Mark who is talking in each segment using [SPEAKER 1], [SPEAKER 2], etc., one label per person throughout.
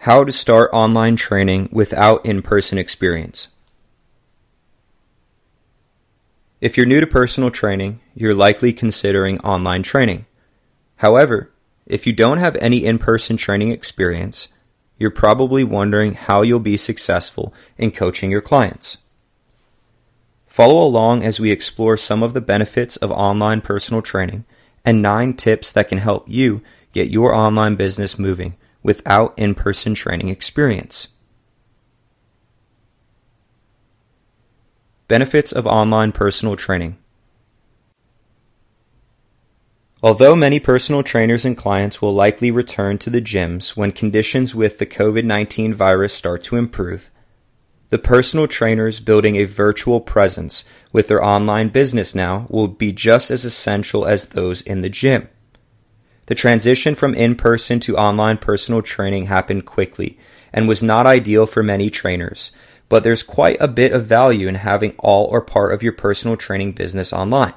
[SPEAKER 1] How to start online training without in-person experience. If you're new to personal training, you're likely considering online training. However, if you don't have any in-person training experience, you're probably wondering how you'll be successful in coaching your clients. Follow along as we explore some of the benefits of online personal training and 9 tips that can help you get your online business moving without in-person training experience. Benefits of online personal training. Although many personal trainers and clients will likely return to the gyms when conditions with the COVID-19 virus start to improve, the personal trainers building a virtual presence with their online business now will be just as essential as those in the gym. The transition from in-person to online personal training happened quickly and was not ideal for many trainers, but there's quite a bit of value in having all or part of your personal training business online.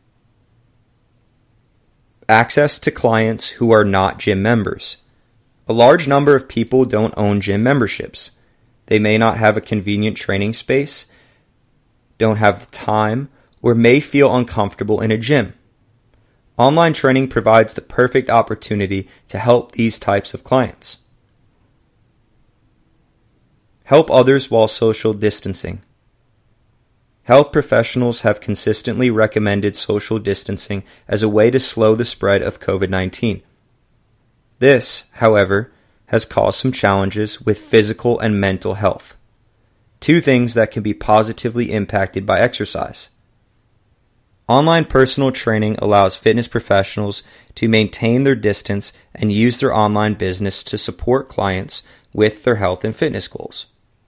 [SPEAKER 1] Access to clients who are not gym members. A large number of people don't own gym memberships. They may not have a convenient training space, don't have the time, or may feel uncomfortable in a gym. Online training provides the perfect opportunity to help these types of clients. Help others while social distancing. Health professionals have consistently recommended social distancing as a way to slow the spread of COVID-19. This, however, has caused some challenges with physical and mental health, 2 things that can be positively impacted by exercise. Online personal training allows fitness professionals to maintain their distance and use their online business to support clients with their health and fitness goals.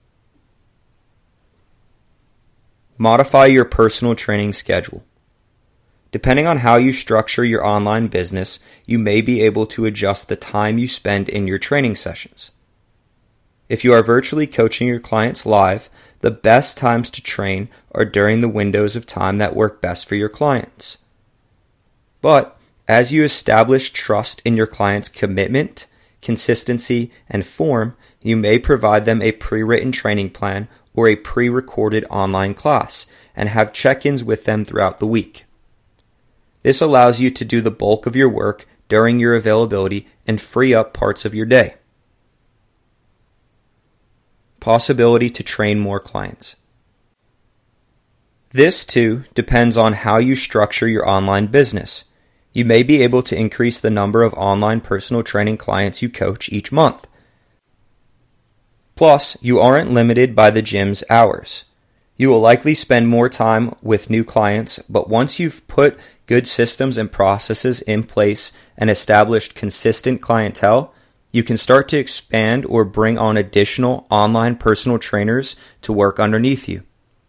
[SPEAKER 1] Modify your personal training schedule. Depending on how you structure your online business, you may be able to adjust the time you spend in your training sessions. If you are virtually coaching your clients live, the best times to train are during the windows of time that work best for your clients. But as you establish trust in your client's commitment, consistency, and form, you may provide them a pre-written training plan or a pre-recorded online class and have check-ins with them throughout the week. This allows you to do the bulk of your work during your availability and free up parts of your day. Possibility to train more clients. This, too, depends on how you structure your online business. You may be able to increase the number of online personal training clients you coach each month. Plus, you aren't limited by the gym's hours. You will likely spend more time with new clients, but once you've put good systems and processes in place and established consistent clientele, you can start to expand or bring on additional online personal trainers to work underneath you.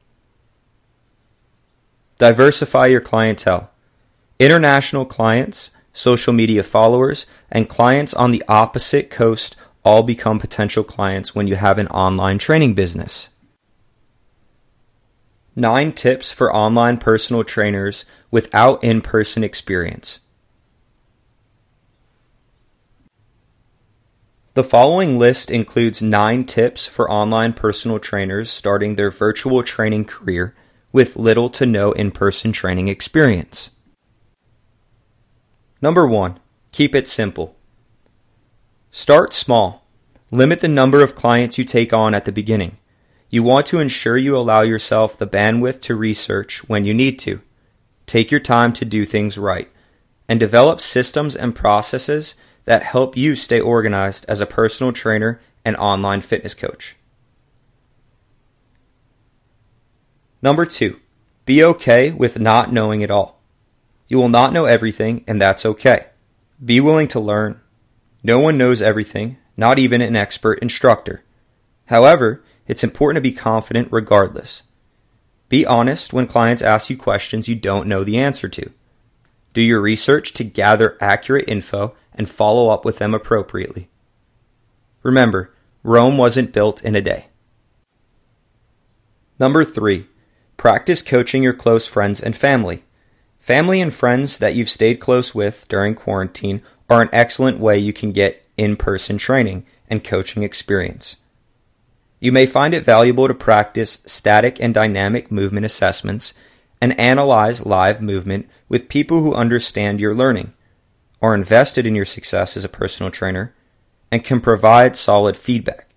[SPEAKER 1] Diversify your clientele. International clients, social media followers, and clients on the opposite coast all become potential clients when you have an online training business. 9 tips for online personal trainers without in-person experience. The following list includes 9 tips for online personal trainers starting their virtual training career with little to no in-person training experience. Number 1. Keep it simple. Start small. Limit the number of clients you take on at the beginning. You want to ensure you allow yourself the bandwidth to research when you need to. Take your time to do things right, and develop systems and processes that help you stay organized as a personal trainer and online fitness coach. Number 2, be okay with not knowing it all. You will not know everything, and that's okay. Be willing to learn. No one knows everything, not even an expert instructor. However, it's important to be confident regardless. Be honest when clients ask you questions you don't know the answer to. Do your research to gather accurate info and follow up with them appropriately. Remember, Rome wasn't built in a day. Number 3, practice coaching your close friends and family. Family and friends that you've stayed close with during quarantine are an excellent way you can get in-person training and coaching experience. You may find it valuable to practice static and dynamic movement assessments and analyze live movement with people who understand your learning, are invested in your success as a personal trainer, and can provide solid feedback.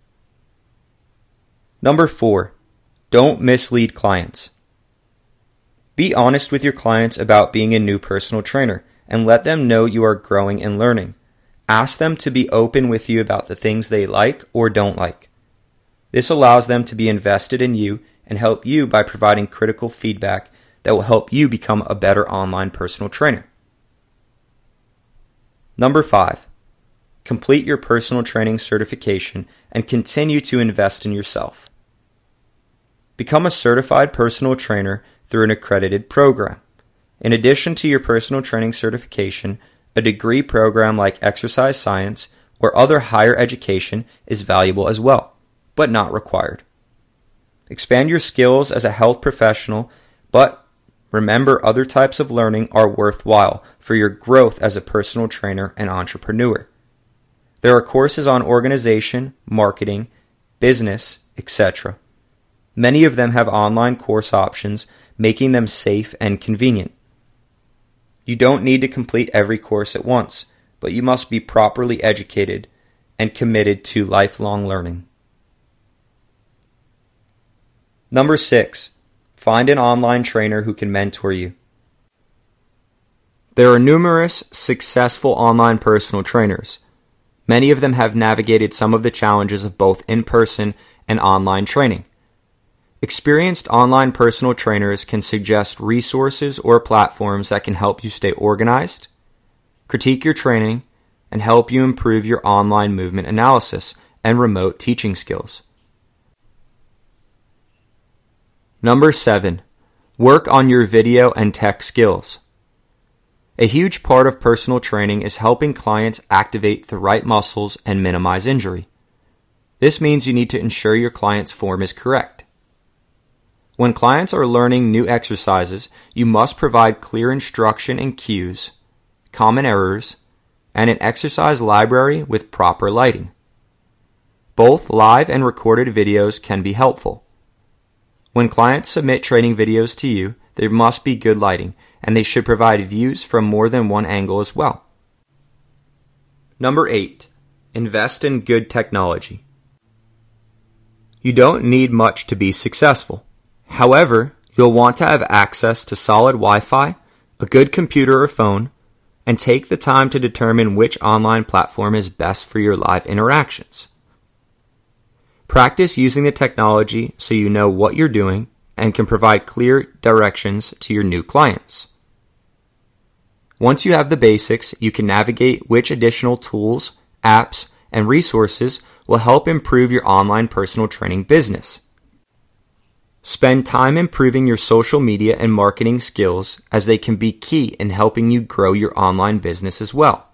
[SPEAKER 1] Number 4, don't mislead clients. Be honest with your clients about being a new personal trainer and let them know you are growing and learning. Ask them to be open with you about the things they like or don't like. This allows them to be invested in you and help you by providing critical feedback that will help you become a better online personal trainer. Number 5, complete your personal training certification and continue to invest in yourself. Become a certified personal trainer through an accredited program. In addition to your personal training certification, a degree program like exercise science or other higher education is valuable as well, but not required. Expand your skills as a health professional, but remember other types of learning are worthwhile for your growth as a personal trainer and entrepreneur. There are courses on organization, marketing, business, etc. Many of them have online course options, making them safe and convenient. You don't need to complete every course at once, but you must be properly educated and committed to lifelong learning. Number 6, find an online trainer who can mentor you. There are numerous successful online personal trainers. Many of them have navigated some of the challenges of both in-person and online training. Experienced online personal trainers can suggest resources or platforms that can help you stay organized, critique your training, and help you improve your online movement analysis and remote teaching skills. Number 7, work on your video and tech skills. A huge part of personal training is helping clients activate the right muscles and minimize injury. This means you need to ensure your client's form is correct. When clients are learning new exercises, you must provide clear instruction and cues, common errors, and an exercise library with proper lighting. Both live and recorded videos can be helpful. When clients submit training videos to you, there must be good lighting, and they should provide views from more than one angle as well. Number 8, invest in good technology. You don't need much to be successful. However, you'll want to have access to solid Wi-Fi, a good computer or phone, and take the time to determine which online platform is best for your live interactions. Practice using the technology so you know what you're doing and can provide clear directions to your new clients. Once you have the basics, you can navigate which additional tools, apps, and resources will help improve your online personal training business. Spend time improving your social media and marketing skills as they can be key in helping you grow your online business as well.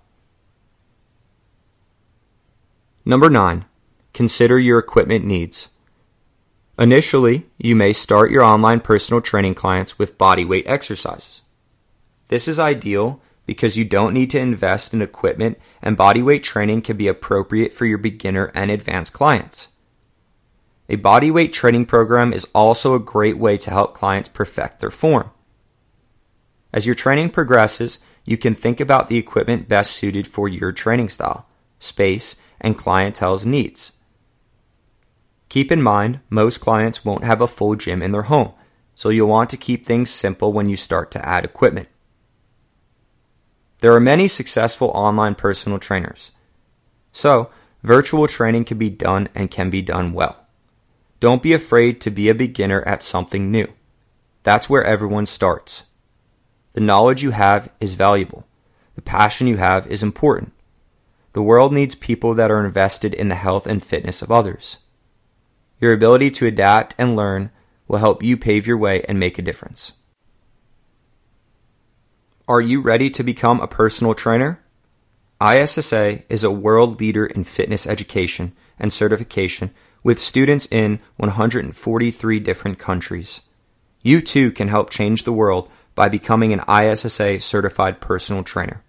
[SPEAKER 1] Number 9, consider your equipment needs. Initially, you may start your online personal training clients with bodyweight exercises. This is ideal because you don't need to invest in equipment and bodyweight training can be appropriate for your beginner and advanced clients. A bodyweight training program is also a great way to help clients perfect their form. As your training progresses, you can think about the equipment best suited for your training style, space, and clientele's needs. Keep in mind, most clients won't have a full gym in their home, so you'll want to keep things simple when you start to add equipment. There are many successful online personal trainers, so virtual training can be done and can be done well. Don't be afraid to be a beginner at something new. That's where everyone starts. The knowledge you have is valuable. The passion you have is important. The world needs people that are invested in the health and fitness of others. Your ability to adapt and learn will help you pave your way and make a difference. Are you ready to become a personal trainer? ISSA is a world leader in fitness education and certification with students in 143 different countries. You too can help change the world by becoming an ISSA certified personal trainer.